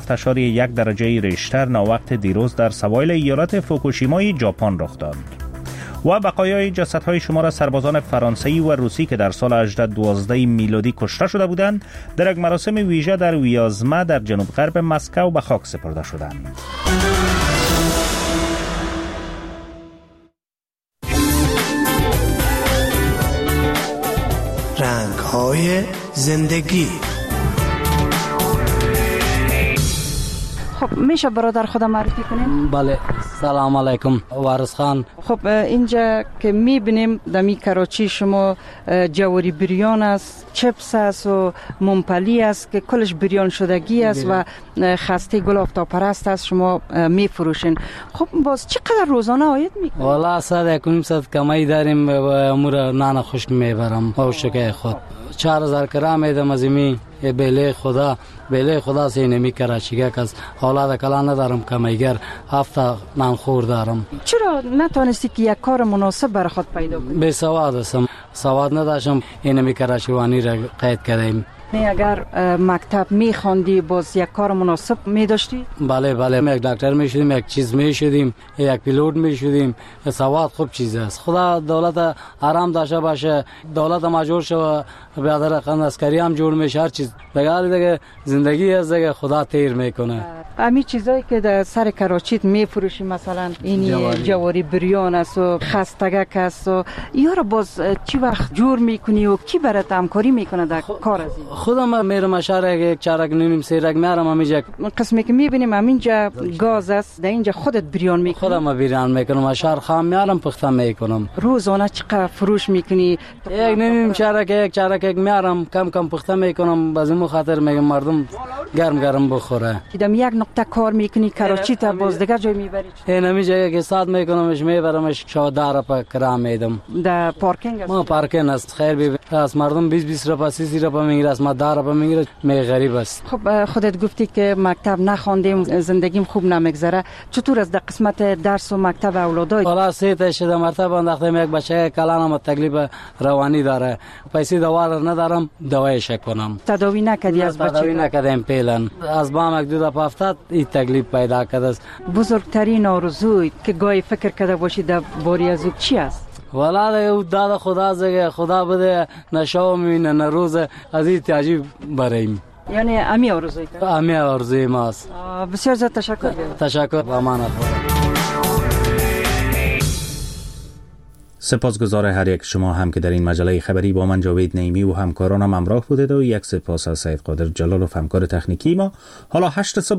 7.1 درجه ریشتر ناوقت دیروز در سواحل ایالت فوکوشیمای ژاپن رخ داد. و بقایای جسدهای شمار سربازان فرانسوی و روسی که در سال 1812 میلادی کشته شده بودند در یک مراسم ویژه در ویازما در جنوب غرب مسکو به خاک سپرده شدند. رنگ‌های زندگی. خب میشه برادر خودم معرفی کنیم؟ بله، سلام علیکم. وارث خان. خب اینجا که میبینیم دمی کراچی شما جواری بریان است، چپس است و ممپلی است که کلش بریان شدگی است و خسته گل آفتاب پرست است شما میفروشین. خب باز چقدر روزانه عاید میکنید؟ والا 100 کمایی داریم و امور نان خشک میبرم او شکای خود 4000 کرام میدم از می بیله خدا سے نمی کراچی که از اولاد کلا ندارم کمیگر هفته نان خور دارم. چرا نتونستی که یک کار مناسب برای خود پیدا کنی؟ بی سواد هستم، سواد نداشتم اینمی کراچی وانی را قید کردیم. اگر مکتب میخواندی باز یک کار مناسب میداشتی؟ بله یک دکتر میشدیم، یک چیز میشدیم، یک پیلوت میشدیم. سواد خوب چیز است. خدا دولت آرام داشته باشه، دولت ماجور شو بیادر خان عسکری هم جور میشه، هر چیز دیگه زندگی است دیگه خدا تیر میکنه. همین چیزایی که در سر کراچیت میفروشی مثلا این جواری بریان است و خستگک است و یارو باز چی وقت جور میکنی و کی برات همکاری میکنه در کار از این؟ خودم میرم شهر یک چارک نیم سیرک میارم همینجا. قسمی که میبینیم همینجا گاز است، در اینجا خودت بریان میکنی؟ خودم بریان میکنم، شهر خام میارم پخته میکنم. روزانه چقدر فروش میکنی؟ یک نیم چارک یک چارک میارم، کم پخته میکنم، بازم خاطر میگم مردم گرم بخوره. دیدم یک نقطه کار میکنی کراچی تا باز دیگه جای میبری؟ این همینجا که ساعت میکنمش میبرمش 14 روپیه کرام میدم. در پارکینگ است؟ ما پارکینگ است. خیر بی از مردم 20 روپیه 30 روپیه میگیره، از ما 10 روپیه میگیره. می غریب است. خب خودت گفتی که مکتب نخوندیم، زندگیم خوب نمیگذره. چطور از در قسمت درس و مکتب اولادای؟ حالا 3 تا 6 مرتبه انداختم. یک بچه کلانم تکلیف روانی داره، پیسې دوا ندارم، دوایش کنم. تداوی نکردی از بچه؟ تداوی نکردم فعلا. از بام یک دو دفعه افتاد این تکلیف پیدا کرده. بزرگترین آرزوی که گاهی فکر کرده باشی در باری از او چی است؟ والا داد خدا زگه خدا بده نشو میبینه نه روز از این تعجیب بریم. یعنی امی آرزوی کرد؟ امی آرزوی ماست. بسیار زیاد تشکر. تشکر و امانت. سپاسگزار هر یک شما هم که در این مجله خبری با من جاوید نعیمی و همکارانم همراه بودید و یک سپاس از سید قادر جلالوف همکار تکنیکی ما. حالا 8